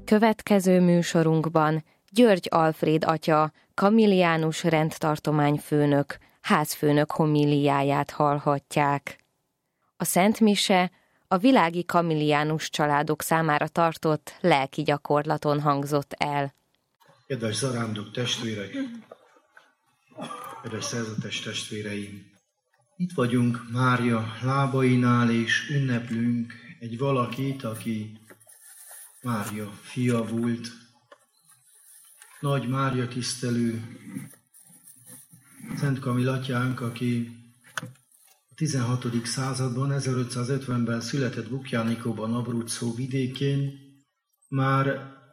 Következő műsorunkban György Alfréd atya, kamilliánus rendtartományfőnök, házfőnök homíliáját hallhatják. A Szent Mise a világi kamilliánus családok számára tartott lelki gyakorlaton hangzott el. Kedves zarándok testvérek, kedves szerzetes testvéreim! Itt vagyunk Mária lábainál, és ünneplünk egy valakit, aki Mária fia volt, nagy Mária tisztelő, Szent Kamil atyánk, aki a 16. században, 1550-ben született Bukjánikóban, Abruzzo vidékén, már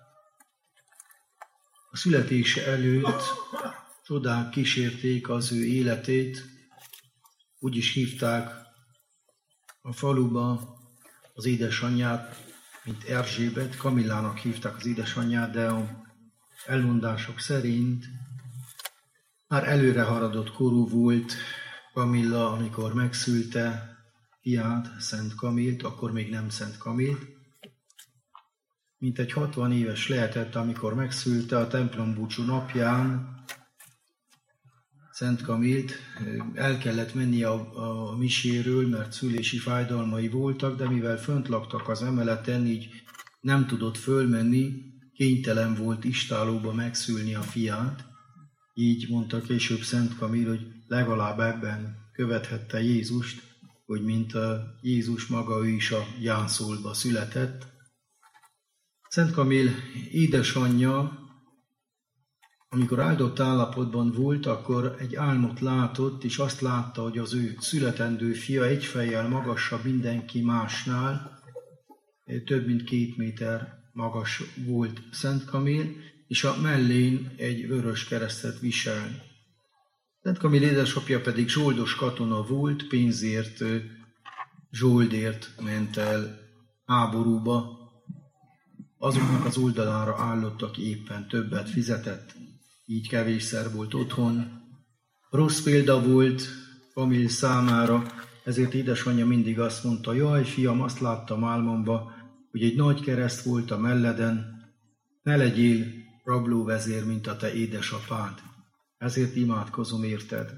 a születése előtt csodák kísérték az ő életét, úgy is hívták a faluba az édesanyját, mint Erzsébet, Kamillának hívták az édesanyját, de a elmondások szerint már előre haladott korú volt Kamilla, amikor megszülte fiát, Szent Kamilt, akkor még nem Szent Kamilt. Mintegy 60 éves lehetett, amikor megszülte, a templombúcsú napján Szent Kamilt. El kellett mennie a miséről, mert szülési fájdalmai voltak, de mivel fönt laktak az emeleten, így nem tudott fölmenni, kénytelen volt istállóba megszülni a fiát. Így mondta később Szent Kamil, hogy legalább ebben követhette Jézust, hogy mint a Jézus maga, ő is a Jánszolba született. Szent Kamil édesanyja, amikor áldott állapotban volt, akkor egy álmot látott, és azt látta, hogy az ő születendő fia egy fejjel magasabb mindenki másnál, több mint 2 méter magas volt Szent Kamil, és a mellén egy vörös keresztet visel. Szent Kamil édesapja pedig zsoldos katona volt, pénzért, zsoldért ment el háborúba, azoknak az oldalára állott, aki éppen többet fizetett, így kevésszer volt otthon. Rossz példa volt Kamil számára, ezért édesanyja mindig azt mondta, jaj, fiam, azt láttam álmomba, hogy egy nagy kereszt volt a melleden, ne legyél rablóvezér, mint a te édesapád. Ezért imádkozom érted.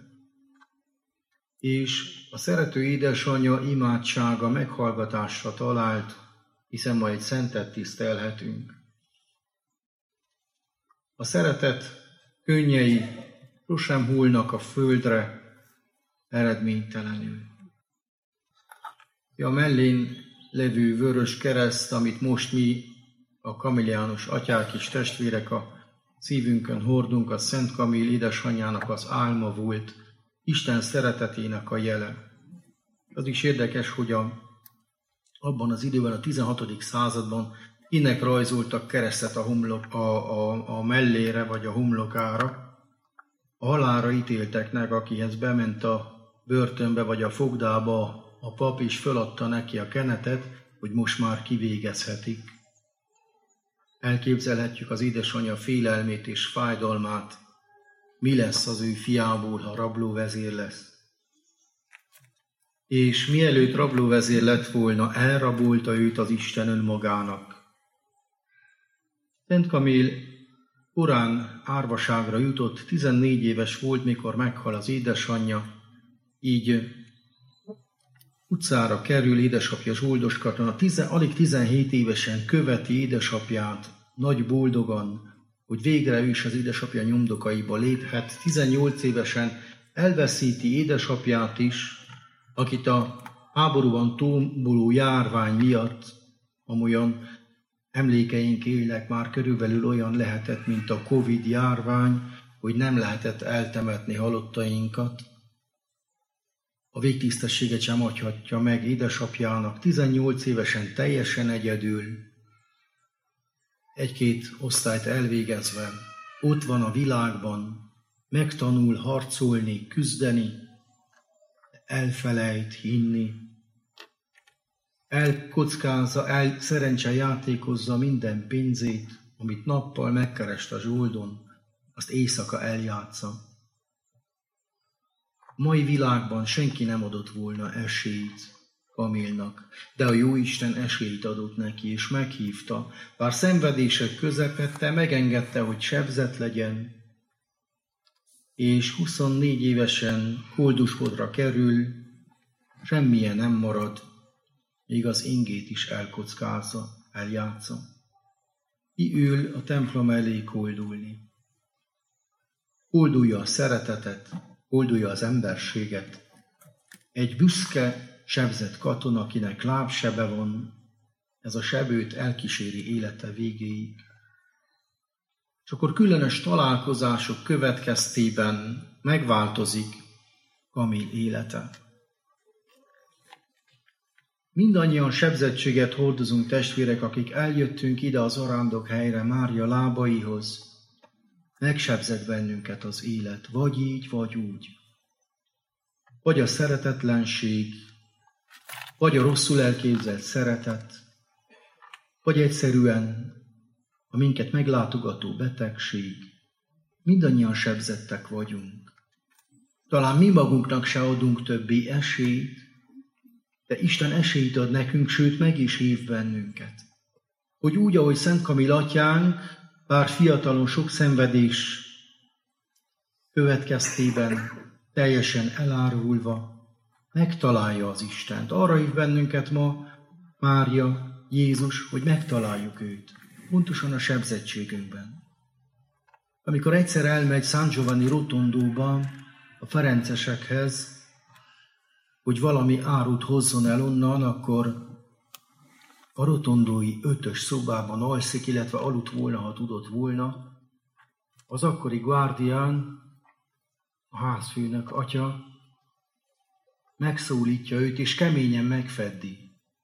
És a szerető édesanyja imádsága meghallgatásra talált, hiszen ma egy szentet tisztelhetünk. A szeretet könnyei sosem hullnak a földre eredménytelenül. A mellén levő vörös kereszt, amit most mi, a kamilliánus atyák és testvérek a szívünkön hordunk, a Szent Kamil édesanyjának az álma volt, Isten szeretetének a jele. Az is érdekes, hogy abban az időben, a 16. században kinek rajzoltak keresztet a mellére vagy a homlokára. A halálra ítélteknek, akihez bement a börtönbe vagy a fogdába a pap, és föladta neki a kenetet, hogy most már kivégezhetik. Elképzelhetjük az édesanyja félelmét és fájdalmát, mi lesz az ő fiából, ha rablóvezér lesz. És mielőtt rablóvezér lett volna, elrabolta őt az Isten önmagának. Szent Kamil korán árvaságra jutott, 14 éves volt, mikor meghal az édesanyja, így utcára kerül, édesapja zsoldos katona, alig 17 évesen követi édesapját, nagy boldogan, hogy végre ő is az édesapja nyomdokaiba léphet. 18 évesen elveszíti édesapját is, akit a háborúban tomboló járvány miatt, amolyan emlékeink élnek, már körülbelül olyan lehetett, mint a Covid járvány, hogy nem lehetett eltemetni halottainkat. A végtisztességet sem adhatja meg édesapjának, 18 évesen teljesen egyedül, 1-2 osztályt elvégezve, ott van a világban, megtanul harcolni, küzdeni, elfelejt hinni, szerencse játékozza minden pénzét, amit nappal megkerest a zsoldon, azt éjszaka eljátsza. A mai világban senki nem adott volna esélyt Kamilnak, de a Jóisten esélyt adott neki, és meghívta, bár szenvedések közepette megengedte, hogy sebzett legyen, és 24 évesen kolduskodra kerül, semmilyen nem marad, még az ingét is elkockázza, eljátsza. Ki ül a templom elé koldulni. Koldulja a szeretetet, koldulja az emberséget. Egy büszke, sebzett katona, akinek lábsebe van, ez a seb őt elkíséri élete végéig. És akkor különös találkozások következtében megváltozik Kamil élete. Mindannyian sebzettséget hordozunk, testvérek, akik eljöttünk ide az arándok helyre Mária lábaihoz. Megsebzett bennünket az élet, vagy így, vagy úgy. Vagy a szeretetlenség, vagy a rosszul elképzelt szeretet, vagy egyszerűen a minket meglátogató betegség. Mindannyian sebzettek vagyunk. Talán mi magunknak se adunk többé esélyt, de Isten esélyt ad nekünk, sőt meg is hív bennünket. Hogy úgy, ahogy Szent Kamil atyánk, bár fiatalon sok szenvedés következtében teljesen elárulva, megtalálja az Istent. Arra hív bennünket ma Mária, Jézus, hogy megtaláljuk őt, pontosan a sebzettségünkben. Amikor egyszer elmegy San Giovanni Rotondóba a ferencesekhez, hogy valami árut hozzon el onnan, akkor a rotondói 5-ös szobában alszik, illetve aludt volna, ha tudott volna. Az akkori guardián, a házfőnök atya megszólítja őt, és keményen megfeddi.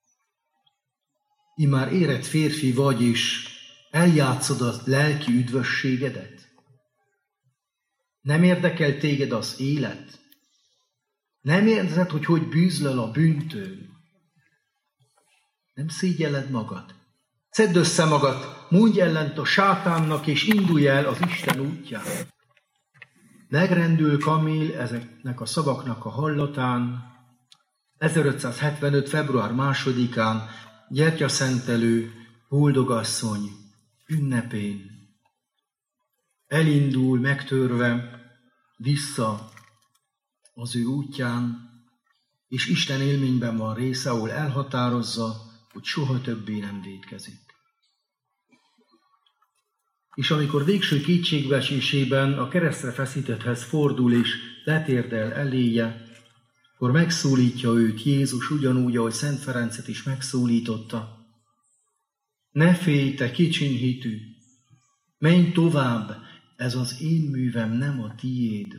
Immár érett férfi vagy, és eljátszod a lelki üdvösségedet? Nem érdekel téged az élet? Nem érzed, hogy bűzlöl a bűntől? Nem szégyelled magad? Szedd össze magad, mondj ellent a sátánnak, és indulj el az Isten útján. Megrendül Kamil ezeknek a szavaknak a hallatán, 1575. február 2-án, gyertyaszentelő boldogasszony ünnepén. Elindul megtörve vissza az ő útján, és Isten élményben van része, ahol elhatározza, hogy soha többé nem vétkezik. És amikor végső kétségbeesésében a keresztre feszítetthez fordul és letérdel eléje, akkor megszólítja őt Jézus ugyanúgy, ahogy Szent Ferencet is megszólította. Ne félj, te kicsiny hitű, menj tovább, ez az én művem, nem a tiéd.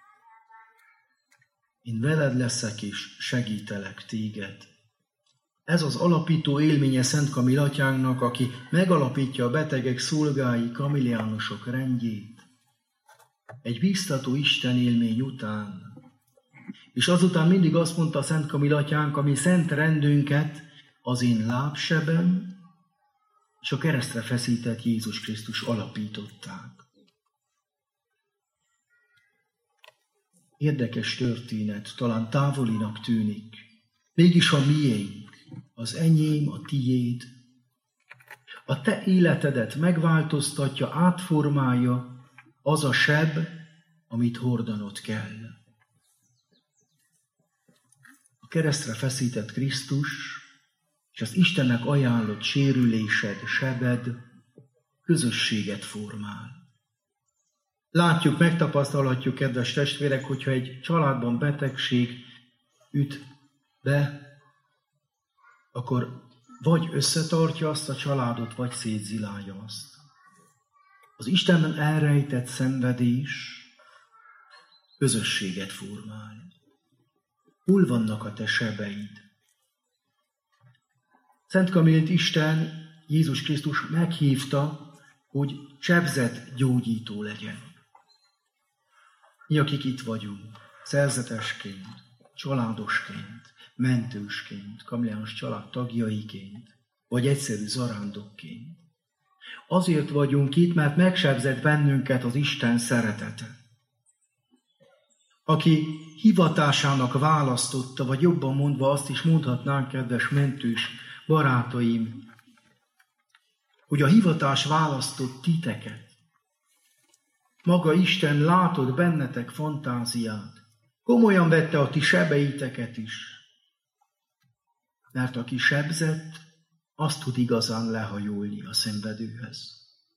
Én veled leszek és segítelek téged. Ez az alapító élménye Szent Kamil atyánknak, aki megalapítja a betegek szolgái, kamiliánusok rendjét. Egy bíztató Isten élmény után. És azután mindig azt mondta Szent Kamil atyánk, ami szent rendünket az én lábsebem és a keresztre feszített Jézus Krisztus alapították. Érdekes történet, talán távolinak tűnik. Mégis a miénk, az enyém, a tiéd. A te életedet megváltoztatja, átformálja az a seb, amit hordanod kell. A keresztre feszített Krisztus és az Istennek ajánlott sérülésed, sebed közösséget formál. Látjuk, megtapasztalhatjuk, kedves testvérek, hogyha egy családban betegség üt be, akkor vagy összetartja azt a családot, vagy szétzilálja azt. Az Istenben elrejtett szenvedés közösséget formál. Hol vannak a te sebeid? Szent Kamilt Isten, Jézus Krisztus meghívta, hogy sebzett gyógyító legyen. Mi, akik itt vagyunk, szerzetesként, családosként, mentősként, kamiliánus család tagjaiként, vagy egyszerű zarándokként. Azért vagyunk itt, mert megsebzett bennünket az Isten szeretete. aki hivatásának választotta, vagy jobban mondva azt is mondhatnánk, kedves mentős barátaim, hogy a hivatás választott titeket. Maga Isten látott bennetek fantáziát. Komolyan vette a ti sebeiteket is. Mert aki sebzett, azt tud igazán lehajolni a szenvedőhöz.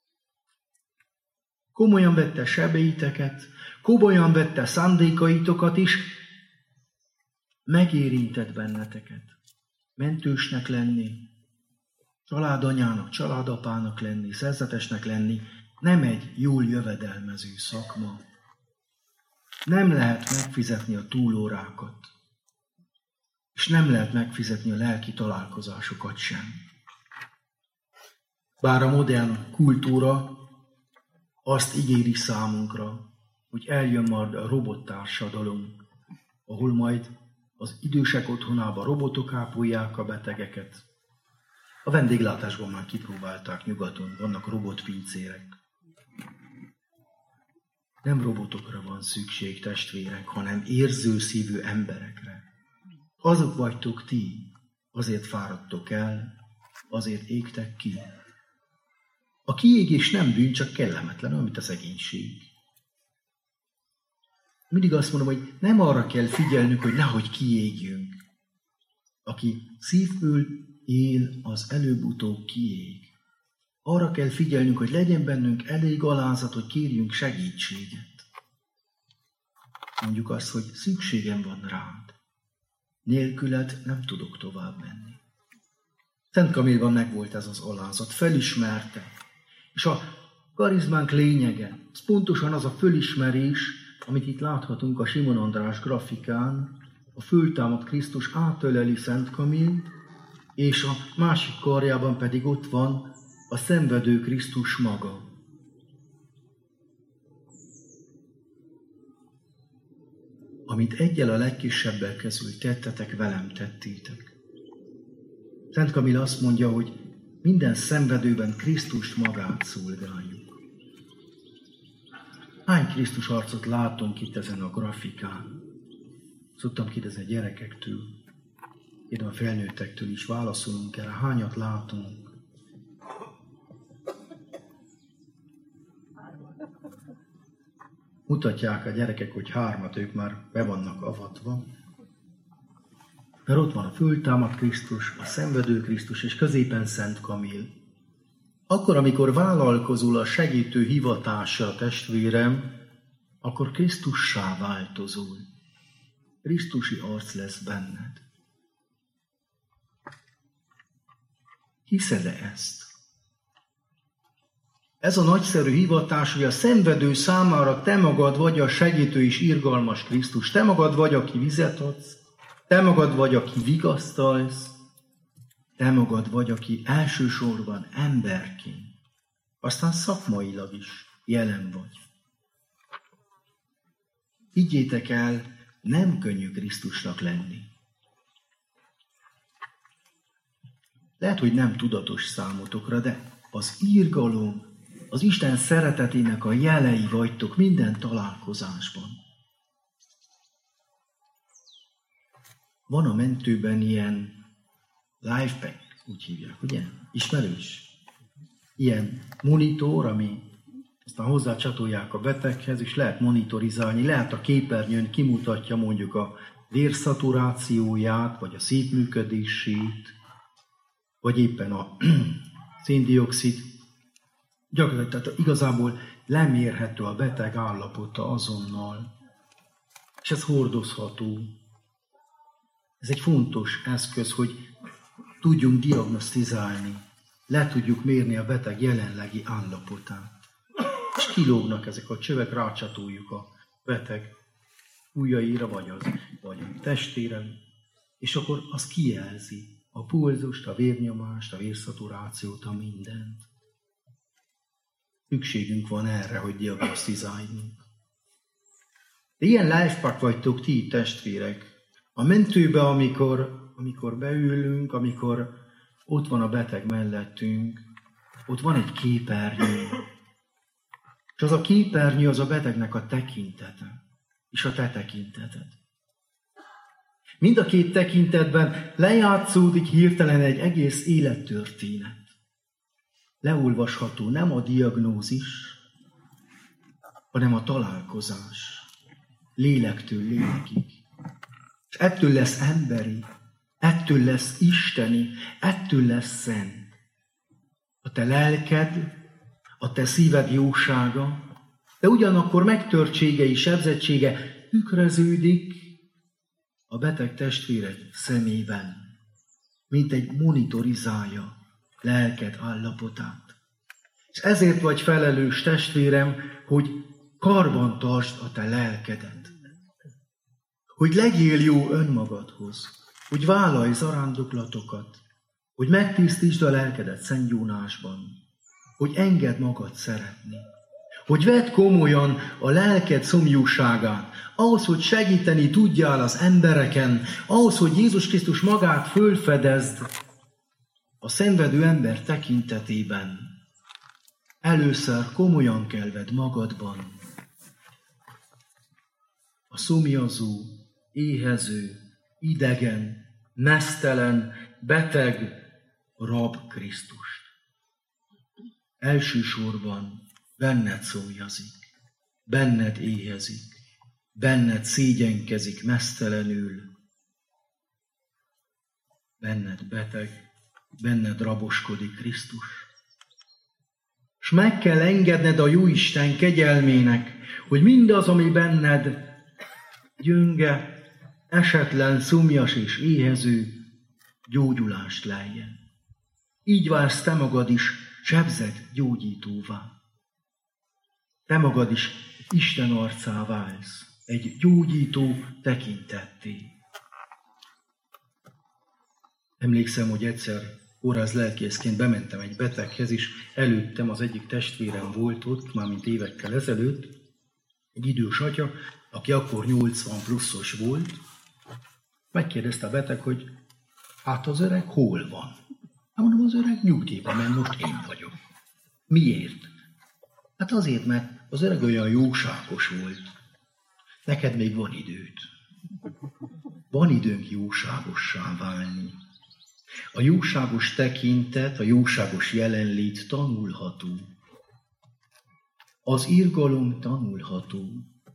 Komolyan vette sebeiteket, komolyan vette szándékaitokat is, megérintett benneteket. Mentősnek lenni, családanyának, családapának lenni, szerzetesnek lenni, nem egy jól jövedelmező szakma. Nem lehet megfizetni a túlórákat, és nem lehet megfizetni a lelki találkozásokat sem. Bár a modern kultúra azt ígéri számunkra, hogy eljön majd a robottársadalom, ahol majd az idősek otthonába robotok ápolják a betegeket. A vendéglátásban már kipróbálták nyugaton, vannak robotpincérek. Nem robotokra van szükség, testvérek, hanem érzőszívű emberekre. Azok vagytok ti, azért fáradtok el, azért égtek ki. A kiégés nem bűn, csak kellemetlen, amit a szegénység. Mindig azt mondom, hogy nem arra kell figyelnünk, hogy nehogy kiégjünk. Aki szívből él, az előbb-utóbb kiég. Arra kell figyelnünk, hogy legyen bennünk elég alázat, hogy kérjünk segítséget. Mondjuk azt, hogy szükségem van rád. Nélküled nem tudok tovább menni. Szent Kamillban megvolt ez az alázat, felismerte. És a karizmánk lényege, az pontosan az a fölismerés, amit itt láthatunk a Simon András grafikán, a föltámadt Krisztus átöleli Szent Kamillt, és a másik karjában pedig ott van a szenvedő Krisztus maga. Amit egyel a legkisebbel közül tettetek, velem tettétek. Szent Kamill azt mondja, hogy minden szenvedőben Krisztust magát szolgáljuk. Hány Krisztus arcot látunk itt ezen a grafikán? Szoktam kérdezni a gyerekektől, én a felnőttektől is válaszolunk erre, hányat látunk? Mutatják a gyerekek, hogy 3, ők már be vannak avatva. Mert ott van a föltámadt Krisztus, a szenvedő Krisztus, és középen Szent Kamill. Akkor, amikor vállalkozol a segítő hivatásra, testvérem, akkor Krisztussá változol. Krisztusi arc lesz benned. Hiszed-e ezt? Ez a nagyszerű hivatás, hogy a szenvedő számára te magad vagy a segítő és irgalmas Krisztus. Te magad vagy, aki vizet adsz, te magad vagy, aki vigasztalsz, te magad vagy, aki elsősorban emberként, aztán szakmailag is jelen vagy. Higgyétek el, nem könnyű Krisztusnak lenni. Lehet, hogy nem tudatos számotokra, de az irgalom, az Isten szeretetének a jelei vagytok minden találkozásban. Van a mentőben ilyen lifepack, úgy hívják, ugye? Ismerős? Ilyen monitor, ami aztán hozzácsatolják a beteghez, és lehet monitorizálni, lehet a képernyőn kimutatja mondjuk a vérszaturációját, vagy a szívműködését, vagy éppen a széndioxid. Gyakorlatilag, tehát igazából lemérhető a beteg állapota azonnal, és ez hordozható. Ez egy fontos eszköz, hogy tudjunk diagnosztizálni, le tudjuk mérni a beteg jelenlegi állapotát. És kilógnak ezek a csövek, rácsatoljuk a beteg ujjaira, vagy a testére, és akkor az kijelzi a pulzust, a vérnyomást, a vérszaturációt, a mindent. Szükségünk van erre, hogy diagnosztizáljunk. De ilyen lifepack vagytok ti, testvérek. A mentőbe, amikor beülünk, amikor ott van a beteg mellettünk, ott van egy képernyő. És az a képernyő az a betegnek a tekintete. és a te tekinteted. Mind a két tekintetben lejátszódik hirtelen egy egész élettörténet. Leolvasható nem a diagnózis, hanem a találkozás. Lélektől lélekig. És ettől lesz emberi, ettől lesz isteni, ettől lesz szent. A te lelked, a te szíved jósága, de ugyanakkor megtörtsége és sebzettsége tükröződik a beteg testvéred szemében, mint egy monitorizálja lelked állapotát. És ezért vagy felelős, testvérem, hogy karban tartsd a te lelkedet. Hogy legyél jó önmagadhoz, hogy vállalj zarándoklatokat, hogy megtisztítsd a lelkedet szentgyónásban, hogy engedd magad szeretni, hogy vedd komolyan a lelked szomjúságát, ahhoz, hogy segíteni tudjál az embereken, ahhoz, hogy Jézus Krisztus magát fölfedezd a szenvedő ember tekintetében. Először komolyan kell vedd magadban a szomjazó, éhező, idegen, meztelen, beteg rab Krisztust. Elsősorban benned szomjazik, benned éhezik, benned szégyenkezik meztelenül, benned beteg, benned raboskodik Krisztus. És meg kell engedned a Jóisten kegyelmének, hogy mindaz, ami benned gyönge, esetlen, szomjas és éhező, gyógyulást leljen. Így válsz te magad is sebzett gyógyítóvá. Te magad is Isten arcá válsz, egy gyógyító tekintetté. Emlékszem, hogy egyszer kórház lelkészként bementem egy beteghez, és előttem az egyik testvérem volt ott, mármint évekkel ezelőtt, egy idős atya, aki akkor 80 pluszos volt. Megkérdezte a beteg, hogy hát az öreg hol van? Hát mondom, az öreg nyugdíjban, mert most én vagyok. Miért? Hát azért, mert az öreg olyan jóságos volt. Neked még van időd. Van időnk jóságossá válni. A jóságos tekintet, a jóságos jelenlét tanulható. Az irgalom tanulható.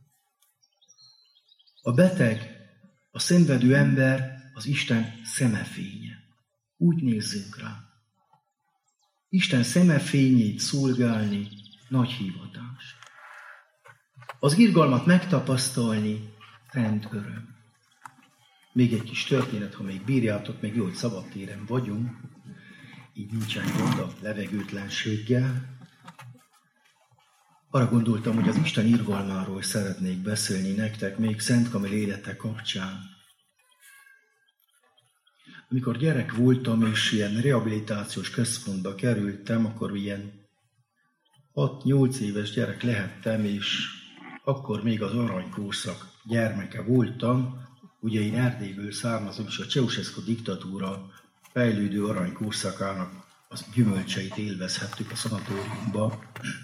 A beteg, a szenvedő ember az Isten szemefénye. Úgy nézzünk rá. Isten szemefényét szolgálni nagy hivatás. Az irgalmat megtapasztalni rend öröm. Még egy kis történet, ha még bírjátok, még jó, hogy szabadtéren vagyunk, így nincsen gond a levegőtlenséggel. Arra gondoltam, hogy az Isten irgalmáról szeretnék beszélni nektek még Szent Kamil élete kapcsán. Amikor gyerek voltam, és ilyen rehabilitációs központba kerültem, akkor ilyen 6-8 éves gyerek lehettem, és akkor még az aranykorszak gyermeke voltam. Ugye én Erdélyből származom, és a Ceausescu diktatúra fejlődő aranykorszakának az gyümölcseit élvezhettük a szanatóriumban.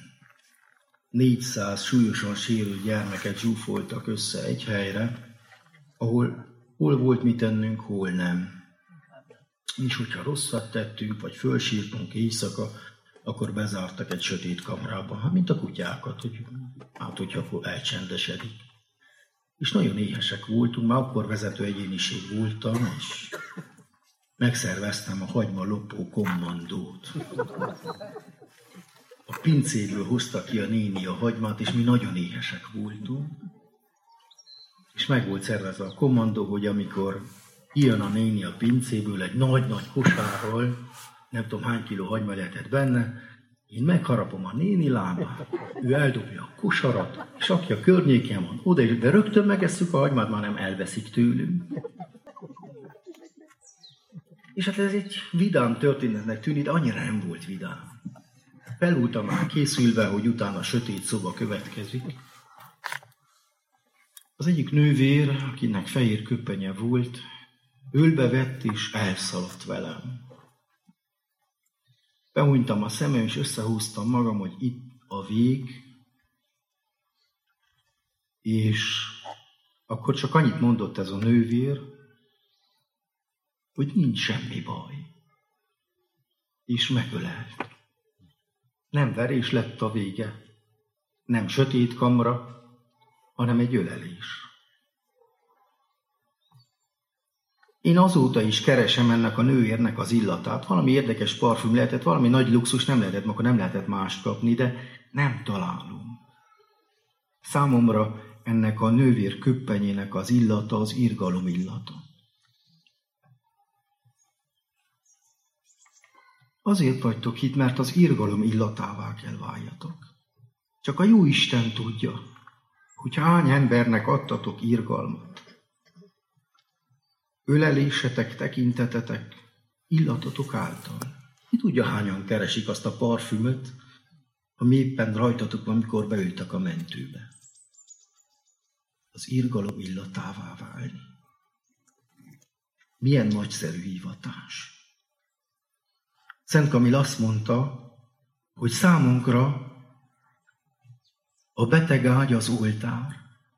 400 súlyosan sérült gyermeket zsúfoltak össze egy helyre, ahol hol volt mit tennünk, hol nem. És hogyha rosszat tettünk, vagy fölsírtunk éjszaka, akkor bezártak egy sötét kamrába, mint a kutyákat, hogy akkor elcsendesedik. És nagyon éhesek voltunk, már akkor vezető egyéniség voltam, és megszerveztem a hagyma lopó kommandót. A pincéből hozta ki a néni a hagymát, és mi nagyon éhesek voltunk. És meg volt szervezve a kommandó, hogy amikor jön a néni a pincéből egy nagy-nagy kosárral, nem tudom hány kiló hagyma lehetett benne, én megharapom a néni lábát, ő eldobja a kosarat, és aki a környéken van, oda is, de rögtön megesszük a hagymát, már nem elveszik tőlünk. És hát ez egy vidám történetnek tűnik, de annyira nem volt vidám. Fel voltam már készülve, hogy utána a sötét szoba következik. Az egyik nővér, akinek fehér köpenye volt, ölbe vett és elszaladt velem. Behunytam a szemem, és összehúztam magam, hogy itt a vég, és akkor csak annyit mondott ez a nővér, hogy nincs semmi baj. És megölelt. Nem verés lett a vége, nem sötét kamra, hanem egy ölelés. Én azóta is keresem ennek a nővérnek az illatát. Valami érdekes parfüm lehetett, valami nagy luxus nem lehetett, akkor nem lehetett mást kapni, de nem találom. Számomra ennek a nővér köppenyének az illata az irgalom illata. Azért vagytok itt, mert az irgalom illatává kell váljatok. Csak a jó Isten tudja, hogy hány embernek adtatok irgalmat. Ölelésetek, tekintetetek, illatotok által. Ki tudja, hányan keresik azt a parfümöt, ami éppen rajtatok van, amikor beültek a mentőbe. Az irgalom illatává válni. Milyen nagyszerű hivatás. Szent Kamil azt mondta, hogy számunkra a beteg ágy az oltár,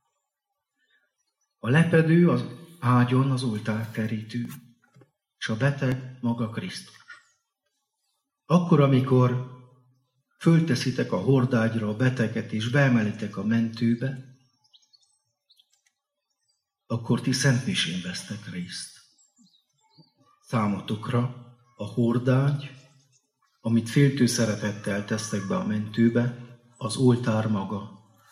a lepedő az ágyon az oltár terítő, és a beteg maga Krisztus. Akkor, amikor fölteszitek a hordágyra a beteget, és beemelitek a mentőbe, akkor ti szentmisén vesztek részt. Számotokra a hordágy, amit féltő szeretettel tesztek be a mentőbe, az oltár maga.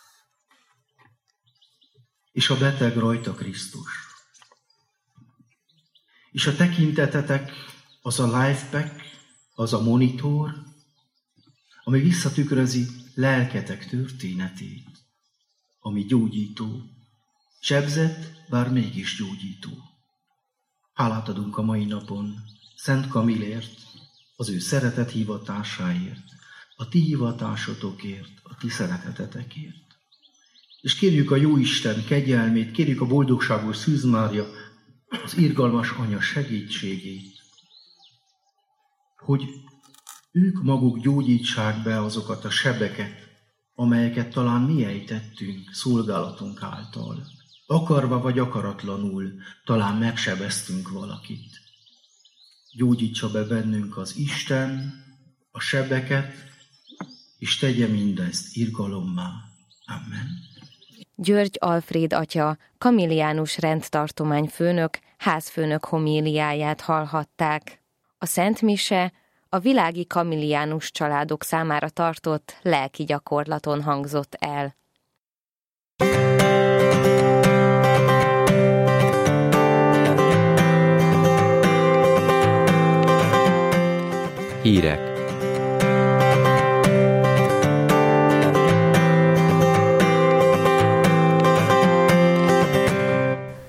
És a beteg rajta Krisztus. És a tekintetetek az a lifepack, az a monitor, ami visszatükrözi lelketek történetét, ami gyógyító, sebzett, bár mégis gyógyító. Hálát adunk a mai napon Szent Kamilért, az ő szeretet hivatásáért, a ti hivatásotokért, a ti szeretetetekért. És kérjük a Jóisten kegyelmét, kérjük a boldogságos Szűz Mária, az irgalmas Anya segítségét, hogy ők maguk gyógyítsák be azokat a sebeket, amelyeket talán mi ejtettünk szolgálatunk által. Akarva vagy akaratlanul talán megsebeztünk valakit. Gyógyítsa be bennünk az Isten a sebeket, és tegye mindezt irgalommá. Amen. György Alfréd atya, kamiliánus rendtartomány főnök, házfőnök homéliáját hallhatták. A Szent Mise a világi kamiliánus családok számára tartott lelki gyakorlaton hangzott el. Hírek.